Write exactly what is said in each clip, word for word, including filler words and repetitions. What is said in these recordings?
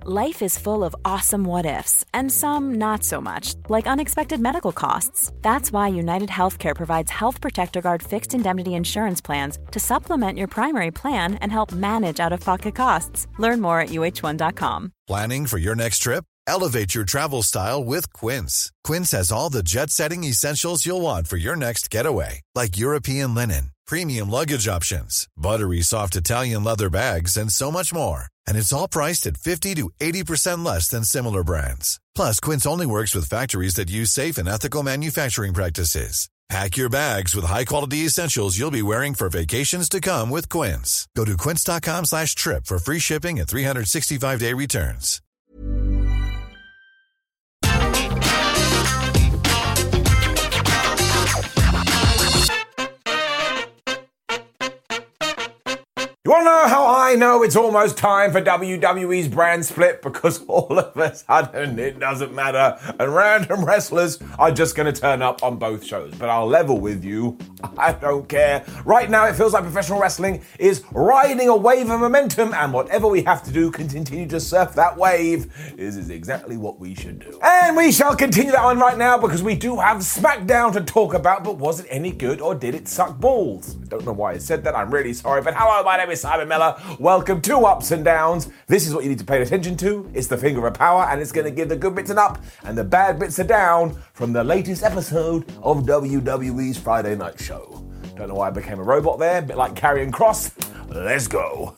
Life is full of awesome what-ifs, and some not so much, like unexpected medical costs. That's why United Healthcare provides Health Protector Guard fixed indemnity insurance plans to supplement your primary plan and help manage out-of-pocket costs. Learn more at U H one dot com. Planning for your next trip? Elevate your travel style with Quince. Quince has all the jet-setting essentials you'll want for your next getaway, like European linen, premium luggage options, buttery soft Italian leather bags, and so much more. And it's all priced at fifty to eighty percent less than similar brands. Plus, Quince only works with factories that use safe and ethical manufacturing practices. Pack your bags with high-quality essentials you'll be wearing for vacations to come with Quince. Go to quince.com slash trip for free shipping and three sixty-five day returns. You want to know how I know it's almost time for W W E's brand split? Because all of a sudden it doesn't matter and random wrestlers are just going to turn up on both shows. But I'll level with you, I don't care. Right now it feels like professional wrestling is riding a wave of momentum, and whatever we have to do to continue to surf that wave is, is exactly what we should do. And we shall continue that on right now because we do have SmackDown to talk about, but was it any good or did it suck balls? I don't know why I said that, I'm really sorry, but hello, my name is Simon Miller. Welcome to Ups and Downs. This is what you need to pay attention to. It's the finger of power, and it's going to give the good bits an up and the bad bits a down from the latest episode of W W E's Friday Night Show. Don't know why I became a robot there, a bit like Karrion Kross. Let's go.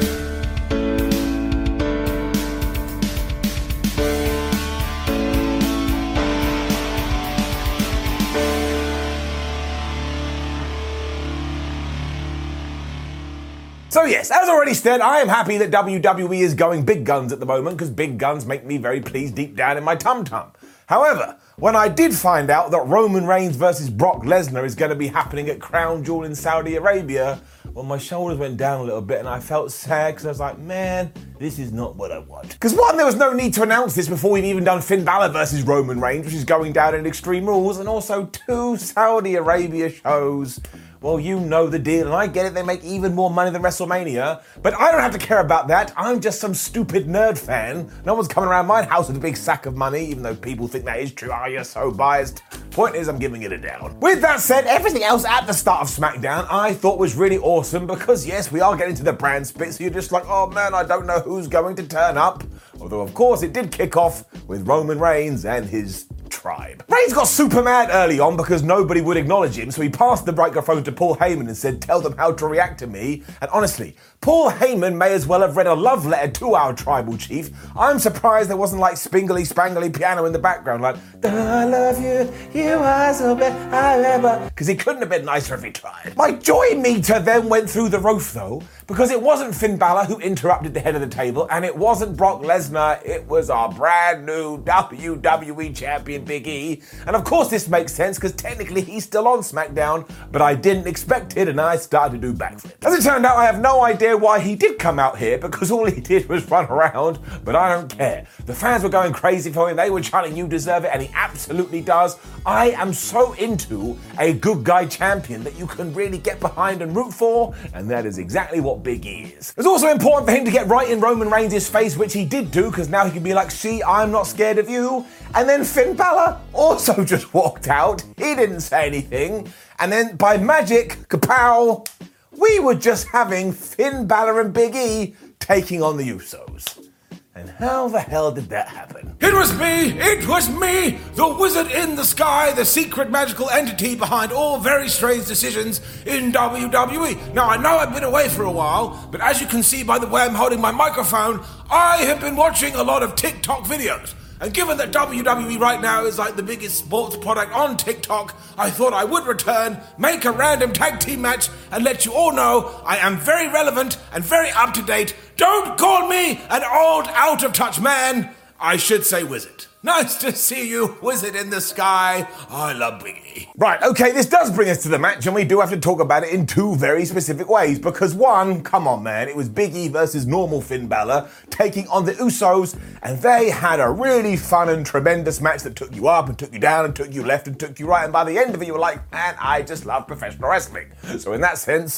So yes, as already said, I am happy that W W E is going big guns at the moment because big guns make me very pleased deep down in my tum-tum. However, when I did find out that Roman Reigns versus Brock Lesnar is going to be happening at Crown Jewel in Saudi Arabia, well, my shoulders went down a little bit and I felt sad because I was like, man, this is not what I want. Because one, there was no need to announce this before we'd even done Finn Balor versus Roman Reigns, which is going down in Extreme Rules, and also two Saudi Arabia shows. Well, you know the deal, and I get it, they make even more money than WrestleMania, but I don't have to care about that. I'm just some stupid nerd fan. No one's coming around my house with a big sack of money, even though people think that is true. Oh, you're so biased. Point is, I'm giving it a down. With that said, everything else at the start of SmackDown I thought was really awesome because, yes, we are getting to the brand split, so you're just like, oh man, I don't know who's going to turn up. Although, of course, it did kick off with Roman Reigns and his tribe. Reigns got super mad early on because nobody would acknowledge him, so he passed the microphone to Paul Heyman and said, tell them how to react to me. And honestly, Paul Heyman may as well have read a love letter to our tribal chief. I'm surprised there wasn't like spingly spangly piano in the background, like, I love you, you are so bad, I ever. Because he couldn't have been nicer if he tried. My joy meter then went through the roof though, because it wasn't Finn Balor who interrupted the head of the table, and it wasn't Brock Lesnar, it was our brand new W W E champion Big E. And of course this makes sense because technically he's still on SmackDown, but I didn't expect it and I started to do backflips. As it turned out, I have no idea why he did come out here because all he did was run around, but I don't care. The fans were going crazy for him, they were chanting you deserve it, and he absolutely does. I am so into a good guy champion that you can really get behind and root for, and that is exactly what Big E is. It was also important for him to get right in Roman Reigns' face, which he did do, because now he can be like, see, I'm not scared of you. And then Finn Balor also just walked out. He didn't say anything. And then by magic, kapow, we were just having Finn Balor and Big E taking on the Usos. And how the hell did that happen? It was me! It was me! The wizard in the sky, the secret magical entity behind all very strange decisions in W W E. Now, I know I've been away for a while, but as you can see by the way I'm holding my microphone, I have been watching a lot of TikTok videos. And given that W W E right now is like the biggest sports product on TikTok, I thought I would return, make a random tag team match, and let you all know I am very relevant and very up to date. Don't call me an old, out of touch man. I should say wizard. Nice to see you, wizard in the sky. I love Big E. Right, okay, this does bring us to the match, and we do have to talk about it in two very specific ways. Because one, come on man, it was Big E versus normal Finn Balor taking on the Usos, and they had a really fun and tremendous match that took you up and took you down and took you left and took you right, and by the end of it you were like, man, I just love professional wrestling. So in that sense,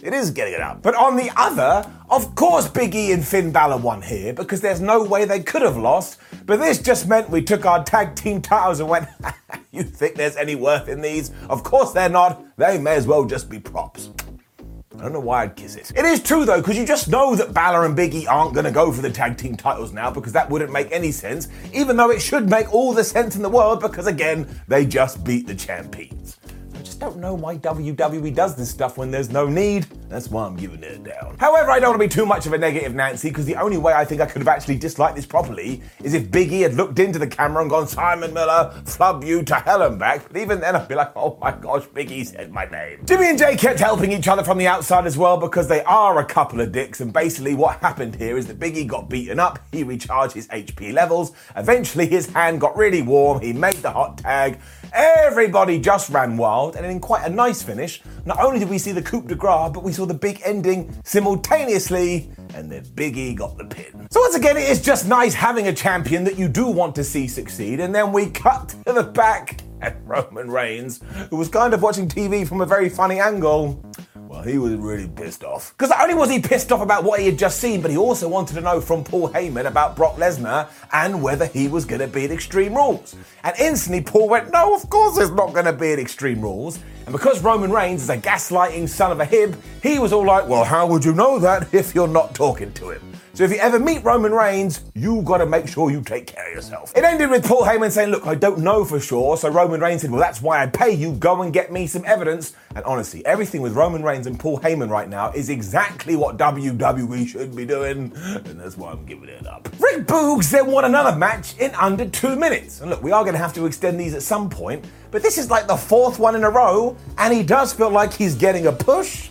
It is getting it up. But on the other, of course Big E and Finn Balor won here because there's no way they could have lost. But this just meant we took our tag team titles and went, you think there's any worth in these? Of course they're not. They may as well just be props. I don't know why I'd kiss it. It is true though, because you just know that Balor and Big E aren't going to go for the tag team titles now because that wouldn't make any sense, even though it should make all the sense in the world because again, they just beat the champions. I just don't know why W W E does this stuff when there's no need. That's why I'm giving it down. However, I don't want to be too much of a negative Nancy because the only way I think I could have actually disliked this properly is if Big E had looked into the camera and gone, Simon Miller, flub you to hell and back. But even then I'd be like, oh my gosh, Big E said my name. Jimmy and Jay kept helping each other from the outside as well because they are a couple of dicks, and basically what happened here is that Big E got beaten up, he recharged his H P levels, eventually his hand got really warm, he made the hot tag, everybody just ran wild, and in quite a nice finish, not only did we see the coup de grace, but we saw the big ending simultaneously, and then Big E got the pin. So once again, it is just nice having a champion that you do want to see succeed, and then we cut to the back at Roman Reigns, who was kind of watching T V from a very funny angle. Well, he was really pissed off. Because not only was he pissed off about what he had just seen, but he also wanted to know from Paul Heyman about Brock Lesnar and whether he was going to be at Extreme Rules. And instantly Paul went, no, of course there's not going to be at Extreme Rules. And because Roman Reigns is a gaslighting son of a hib, he was all like, well, how would you know that if you're not talking to him? So if you ever meet Roman Reigns, you got to make sure you take care of yourself. It ended with Paul Heyman saying, look, I don't know for sure. So Roman Reigns said, well, that's why I pay you. Go and get me some evidence. And honestly, everything with Roman Reigns and Paul Heyman right now is exactly what W W E should be doing. And that's why I'm giving it up. Rick Boogs then won another match in under two minutes. And look, we are going to have to extend these at some point. But this is like the fourth one in a row. And he does feel like he's getting a push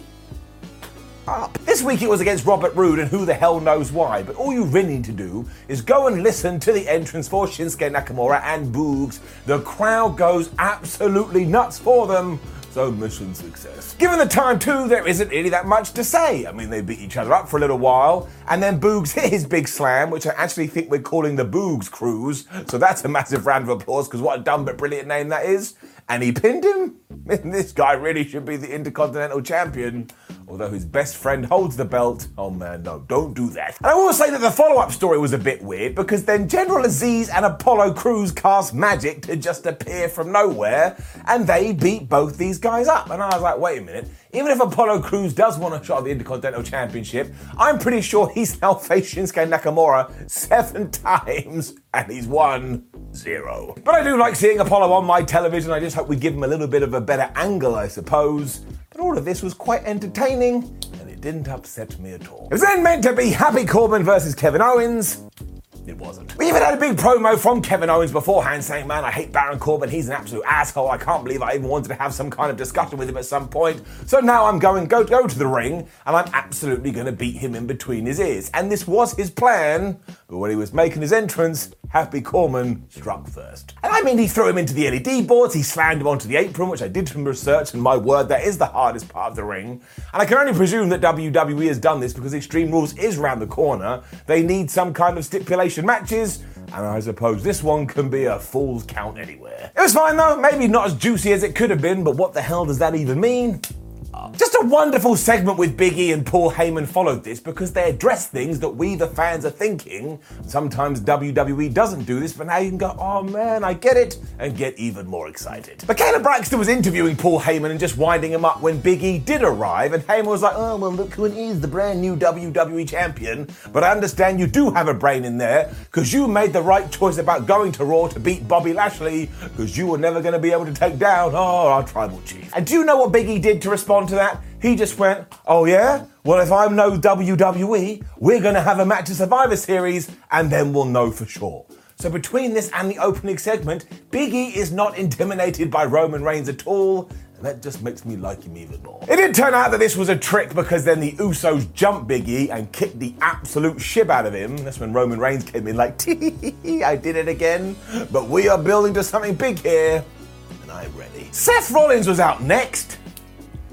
up. This week it was against Robert Roode, and who the hell knows why, but all you really need to do is go and listen to the entrance for Shinsuke Nakamura and Boogs. The crowd goes absolutely nuts for them, so mission success. Given the time too, there isn't really that much to say. I mean, they beat each other up for a little while, and then Boogs hit his big slam, which I actually think we're calling the Boogs Cruise, so that's a massive round of applause, because what a dumb but brilliant name that is. And he pinned him? This guy really should be the Intercontinental Champion. Although his best friend holds the belt. Oh man, no, don't do that. And I will say that the follow-up story was a bit weird because then General Aziz and Apollo Crews cast magic to just appear from nowhere and they beat both these guys up. And I was like, wait a minute. Even if Apollo Crews does want a shot at the Intercontinental Championship, I'm pretty sure he's now faced Shinsuke Nakamura seven times and he's won zero. But I do like seeing Apollo on my television. I just hope we give him a little bit of a better angle, I suppose. But all of this was quite entertaining, and it didn't upset me at all. It was then meant to be Happy Corbin versus Kevin Owens. It wasn't. We even had a big promo from Kevin Owens beforehand saying, man, I hate Baron Corbin, he's an absolute asshole, I can't believe I even wanted to have some kind of discussion with him at some point, so now I'm going go, go to the ring, and I'm absolutely going to beat him in between his ears. And this was his plan, but when he was making his entrance, Happy Corbin struck first. And I mean, he threw him into the L E D boards, he slammed him onto the apron, which I did some research, and my word, that is the hardest part of the ring. And I can only presume that W W E has done this because Extreme Rules is round the corner. They need some kind of stipulation matches, and I suppose this one can be a full's count anywhere. It was fine though, maybe not as juicy as it could have been, but what the hell does that even mean? Just a wonderful segment with Big E and Paul Heyman followed this because they address things that we the fans are thinking. Sometimes W W E doesn't do this, but now you can go, oh man, I get it, and get even more excited. But Kayla Braxton was interviewing Paul Heyman and just winding him up when Big E did arrive, and Heyman was like, oh, well, look who it is, the brand new W W E champion. But I understand you do have a brain in there because you made the right choice about going to Raw to beat Bobby Lashley because you were never going to be able to take down, oh, our tribal chief. And do you know what Big E did to respond to that? He just went, oh yeah? Well, if I'm no W W E, we're going to have a match at Survivor Series, and then we'll know for sure. So between this and the opening segment, Big E is not intimidated by Roman Reigns at all, and that just makes me like him even more. It did turn out that this was a trick because then the Usos jumped Big E and kicked the absolute shit out of him. That's when Roman Reigns came in like, tee, I did it again, but we are building to something big here, and I'm ready. Seth Rollins was out next.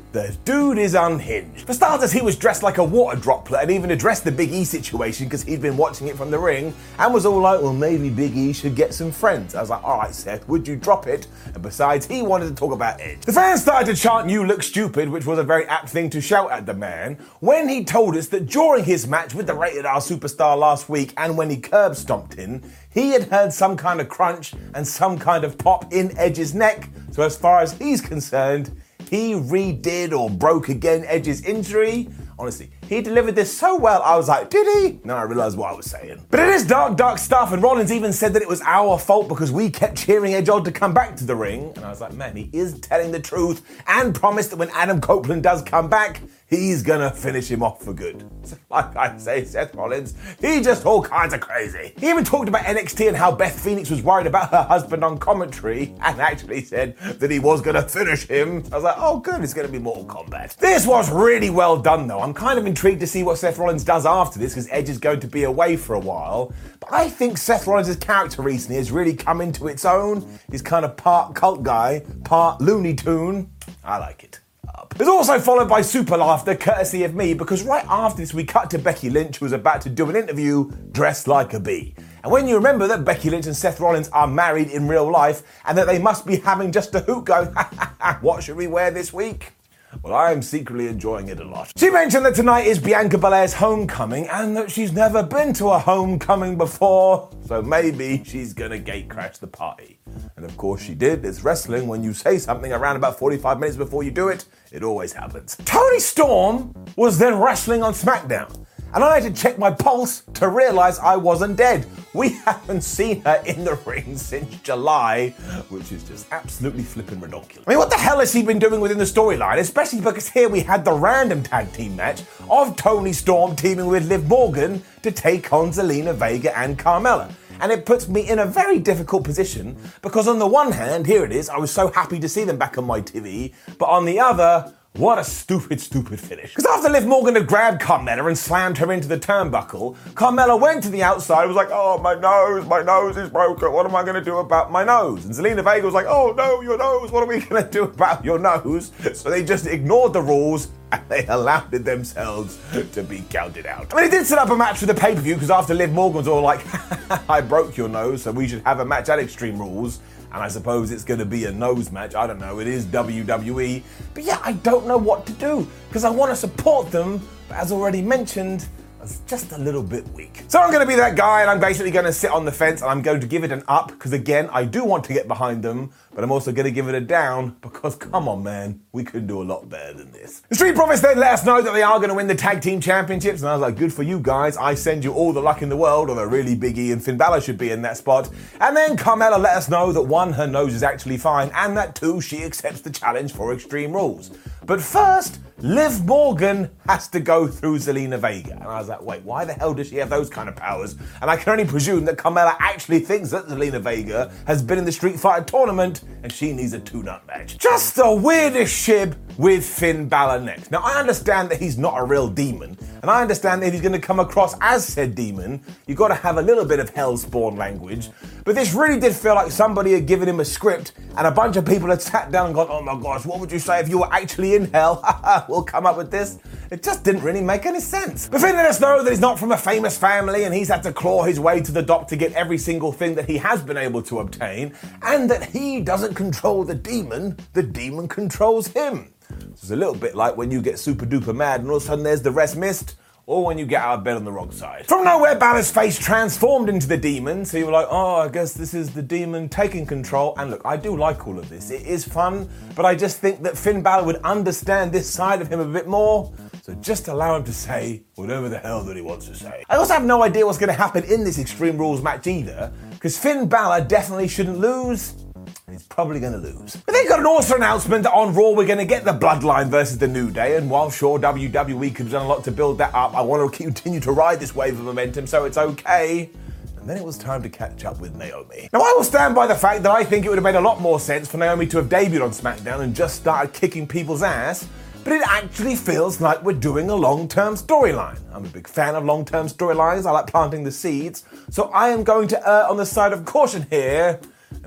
The dude is unhinged. For starters, he was dressed like a water droplet and even addressed the Big E situation because he'd been watching it from the ring and was all like, well, maybe Big E should get some friends. I was like, all right, Seth, would you drop it? And besides, he wanted to talk about Edge. The fans started to chant, you look stupid, which was a very apt thing to shout at the man, when he told us that during his match with the Rated R superstar last week and when he curb stomped in, he had heard some kind of crunch and some kind of pop in Edge's neck. So as far as he's concerned, he redid or broke again Edge's injury. Honestly, he delivered this so well, I was like, did he? Now I realised what I was saying. But it is dark, dark stuff, and Rollins even said that it was our fault because we kept cheering Edge on to come back to the ring. And I was like, man, he is telling the truth and promised that when Adam Copeland does come back, he's gonna finish him off for good. So like I say, Seth Rollins, he's just all kinds of crazy. He even talked about N X T and how Beth Phoenix was worried about her husband on commentary and actually said that he was gonna finish him. I was like, oh good, it's gonna be Mortal Kombat. This was really well done though. I'm kind of intrigued to see what Seth Rollins does after this because Edge is going to be away for a while. But I think Seth Rollins' character recently has really come into its own. He's kind of part cult guy, part Looney Tune. I like it. It was also followed by super laughter, courtesy of me, because right after this we cut to Becky Lynch, who was about to do an interview dressed like a bee. And when you remember that Becky Lynch and Seth Rollins are married in real life and that they must be having just a hoot going, ha ha ha, what should we wear this week? Well, I am secretly enjoying it a lot. She mentioned that tonight is Bianca Belair's homecoming and that she's never been to a homecoming before, so maybe she's gonna gatecrash the party. And of course she did. It's wrestling. When you say something around about forty-five minutes before you do it, it always happens. Toni Storm was then wrestling on SmackDown, and I had to check my pulse to realise I wasn't dead. We haven't seen her in the ring since July, which is just absolutely flipping ridiculous. I mean, what the hell has she been doing within the storyline? Especially because here we had the random tag team match of Toni Storm teaming with Liv Morgan to take on Zelina Vega and Carmella. And it puts me in a very difficult position because on the one hand, here it is, I was so happy to see them back on my T V, but on the other, what a stupid, stupid finish. Because after Liv Morgan had grabbed Carmella and slammed her into the turnbuckle, Carmella went to the outside and was like, oh, my nose, my nose is broken. What am I going to do about my nose? And Zelina Vega was like, oh, no, your nose. What are we going to do about your nose? So they just ignored the rules and they allowed themselves to be counted out. I mean, it did set up a match for the pay-per-view because after Liv Morgan's all like, I broke your nose, so we should have a match at Extreme Rules. And I suppose it's going to be a nose match. I don't know. It is W W E. But yeah, I don't know what to do because I want to support them. But as already mentioned, it's just a little bit weak. So I'm going to be that guy and I'm basically going to sit on the fence and I'm going to give it an up because again, I do want to get behind them, but I'm also going to give it a down because come on, man, we could do a lot better than this. The Street Profits then let us know that they are going to win the tag team championships and I was like, good for you guys. I send you all the luck in the world, although really Big E and Finn Balor should be in that spot. And then Carmella let us know that one, her nose is actually fine and that two, she accepts the challenge for Extreme Rules. But first, Liv Morgan has to go through Zelina Vega. And I was like, wait, why the hell does she have those kind of powers? And I can only presume that Carmella actually thinks that Zelina Vega has been in the Street Fighter tournament and she needs a two-nut match. Just the weirdest shib with Finn Balor next. Now, I understand that he's not a real demon, and I understand that if he's going to come across as said demon, you've got to have a little bit of Hellspawn language, but this really did feel like somebody had given him a script, and a bunch of people had sat down and gone, oh my gosh, what would you say if you were actually in hell? We'll come up with this. It just didn't really make any sense. But Finn let us know that he's not from a famous family, and he's had to claw his way to the top to get every single thing that he has been able to obtain, and that he doesn't control the demon, the demon controls him. It's a little bit like when you get super duper mad and all of a sudden there's the rest missed, or when you get out of bed on the wrong side. From nowhere, Balor's face transformed into the demon, so you were like, oh, I guess this is the demon taking control. And look, I do like all of this. It is fun, but I just think that Finn Balor would understand this side of him a bit more, so just allow him to say whatever the hell that he wants to say. I also have no idea what's going to happen in this Extreme Rules match either, because Finn Balor definitely shouldn't lose, and he's probably going to lose. But then got an awesome announcement that on Raw we're going to get the Bloodline versus the New Day, and while sure W W E could have done a lot to build that up, I want to continue to ride this wave of momentum, so it's okay. And then it was time to catch up with Naomi. Now I will stand by the fact that I think it would have made a lot more sense for Naomi to have debuted on SmackDown and just started kicking people's ass, but it actually feels like we're doing a long-term storyline. I'm a big fan of long-term storylines. I like planting the seeds, so I am going to err on the side of caution here and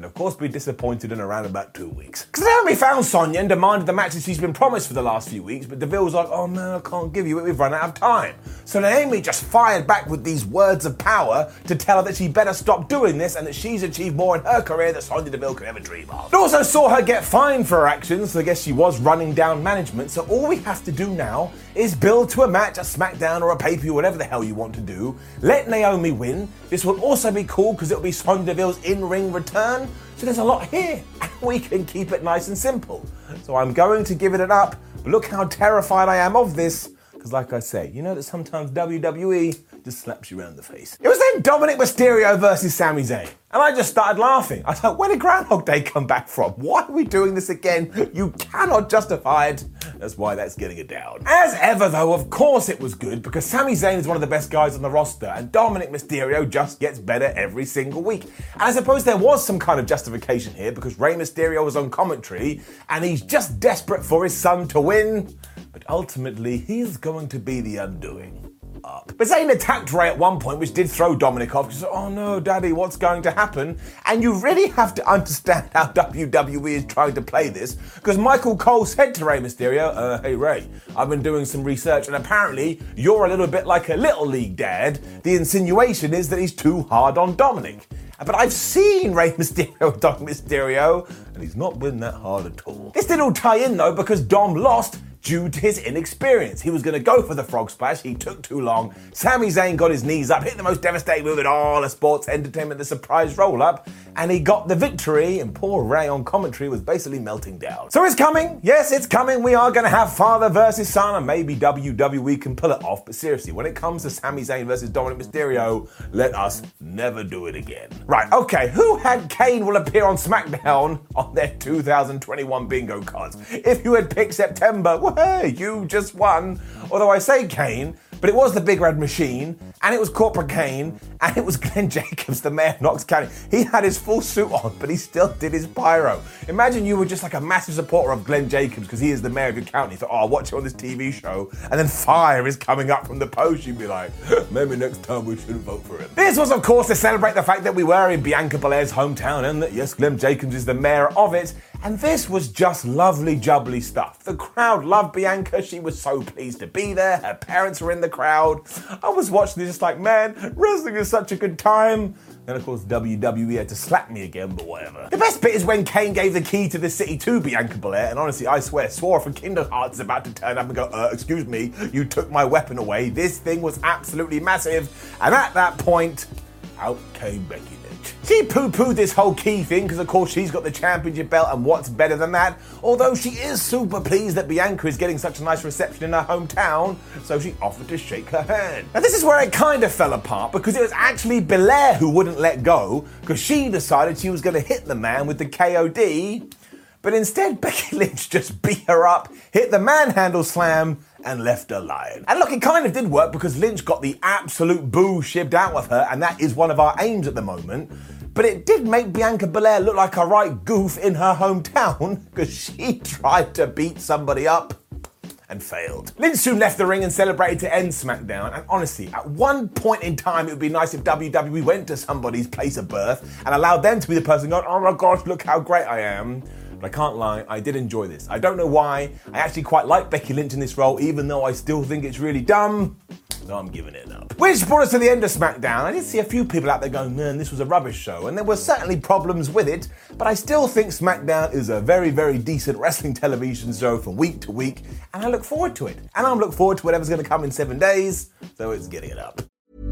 and of course be disappointed in around about two weeks. Because Naomi found Sonya and demanded the matches she's been promised for the last few weeks, but Deville was like, oh man, I can't give you it, we've run out of time. So Naomi just fired back with these words of power to tell her that she better stop doing this and that she's achieved more in her career than Sonya Deville could ever dream of. It also saw her get fined for her actions, so I guess she was running down management, so all we have to do now is build to a match, a SmackDown or a pay-per-view, whatever the hell you want to do. Let Naomi win. This will also be cool because it'll be Sonya Deville's in-ring return, so there's a lot here, and we can keep it nice and simple. So I'm going to give it an up, but look how terrified I am of this, because like I say, you know that sometimes W W E just slaps you around the face. It was then Dominic Mysterio versus Sami Zayn, and I just started laughing. I was like, where did Groundhog Day come back from? Why are we doing this again? You cannot justify it. That's why that's getting it down. As ever though, of course it was good, because Sami Zayn is one of the best guys on the roster, and Dominic Mysterio just gets better every single week. And I suppose there was some kind of justification here, because Rey Mysterio was on commentary, and he's just desperate for his son to win. But ultimately, he's going to be the undoing. Up. But Zayn attacked Rey at one point, which did throw Dominic off. He said, oh no, daddy, what's going to happen? And you really have to understand how W W E is trying to play this, because Michael Cole said to Rey Mysterio, uh, hey Rey, I've been doing some research, and apparently you're a little bit like a little league dad. The insinuation is that he's too hard on Dominic. But I've seen Rey Mysterio and Dom Mysterio, and he's not been that hard at all. This did all tie in though, because Dom lost due to his inexperience. He was going to go for the frog splash, he took too long. Sami Zayn got his knees up, hit the most devastating move in all of sports entertainment, the surprise roll-up, and he got the victory, and poor Rey on commentary was basically melting down. So it's coming, yes, it's coming, we are going to have father versus son, and maybe W W E can pull it off, but seriously, when it comes to Sami Zayn versus Dominic Mysterio, let us never do it again. Right, okay, who had Kane will appear on SmackDown on their two thousand twenty-one bingo cards? If you had picked September, well, hey, you just won. Although I say Kane, but it was the Big Red Machine, and it was Corporate Kane, and it was Glenn Jacobs, the mayor of Knox County. He had his full suit on, but he still did his pyro. Imagine you were just like a massive supporter of Glenn Jacobs because he is the mayor of your county. So, oh, I'll watch it on this T V show, and then fire is coming up from the post. You'd be like, maybe next time we shouldn't vote for him. This was, of course, to celebrate the fact that we were in Bianca Belair's hometown, and that, yes, Glenn Jacobs is the mayor of it. And this was just lovely jubbly stuff. The crowd loved Bianca. She was so pleased to be there. Her parents were in the crowd. I was watching this just like, man, wrestling is such a good time. And of course, W W E had to slap me again, but whatever. The best bit is when Kane gave the key to the city to Bianca Belair, and honestly, I swear, swore if a Kingdom Hearts is about to turn up and go, uh, excuse me, you took my weapon away. This thing was absolutely massive. And at that point, out came Becky Lynch. She poo-pooed this whole key thing because of course she's got the championship belt, and what's better than that? Although she is super pleased that Bianca is getting such a nice reception in her hometown, so she offered to shake her hand. Now this is where it kind of fell apart, because it was actually Belair who wouldn't let go, because she decided she was going to hit the man with the K O D, but instead Becky Lynch just beat her up, hit the manhandle slam, and left her lying. And look, it kind of did work because Lynch got the absolute boo shipped out of her, and that is one of our aims at the moment. But it did make Bianca Belair look like a right goof in her hometown, because she tried to beat somebody up and failed. Lynch soon left the ring and celebrated to end SmackDown, and honestly, at one point in time, it would be nice if W W E went to somebody's place of birth and allowed them to be the person going, oh my gosh, look how great I am. But I can't lie, I did enjoy this. I don't know why. I actually quite like Becky Lynch in this role, even though I still think it's really dumb. So I'm giving it up. Which brought us to the end of SmackDown. I did see a few people out there going, man, this was a rubbish show. And there were certainly problems with it, but I still think SmackDown is a very, very decent wrestling television show from week to week. And I look forward to it. And I look forward to whatever's going to come in seven days. So it's getting it up.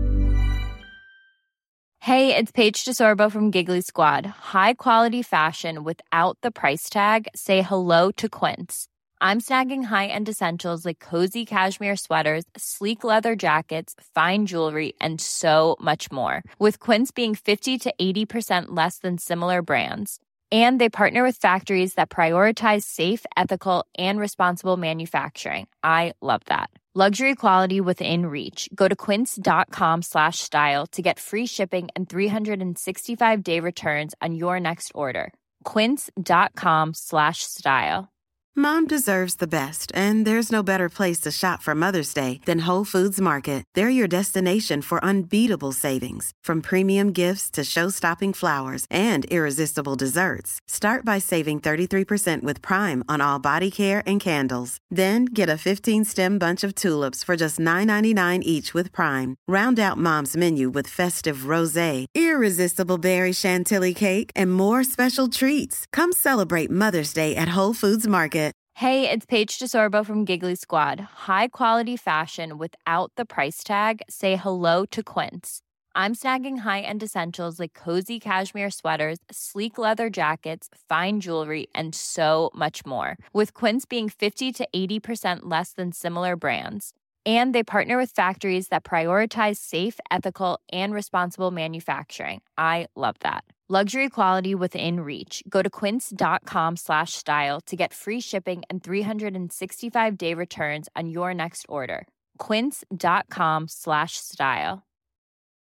Hey, it's Paige DeSorbo from Giggly Squad. High quality fashion without the price tag. Say hello to Quince. I'm snagging high-end essentials like cozy cashmere sweaters, sleek leather jackets, fine jewelry, and so much more. With Quince being fifty to eighty percent less than similar brands. And they partner with factories that prioritize safe, ethical, and responsible manufacturing. I love that. Luxury quality within reach. Go to quince.com slash style to get free shipping and three sixty-five day returns on your next order. Quince.com slash style. Mom deserves the best, and there's no better place to shop for Mother's Day than Whole Foods Market. They're your destination for unbeatable savings, from premium gifts to show-stopping flowers and irresistible desserts. Start by saving thirty-three percent with Prime on all body care and candles. Then get a fifteen-stem bunch of tulips for just nine ninety-nine each with Prime. Round out Mom's menu with festive rosé, irresistible berry chantilly cake, and more special treats. Come celebrate Mother's Day at Whole Foods Market. Hey, it's Paige DeSorbo from Giggly Squad. High quality fashion without the price tag. Say hello to Quince. I'm snagging high-end essentials like cozy cashmere sweaters, sleek leather jackets, fine jewelry, and so much more. With Quince being fifty to eighty percent less than similar brands. And they partner with factories that prioritize safe, ethical, and responsible manufacturing. I love that. Luxury quality within reach. Go to quince.com slash style to get free shipping and three sixty-five day returns on your next order. Quince.com slash style.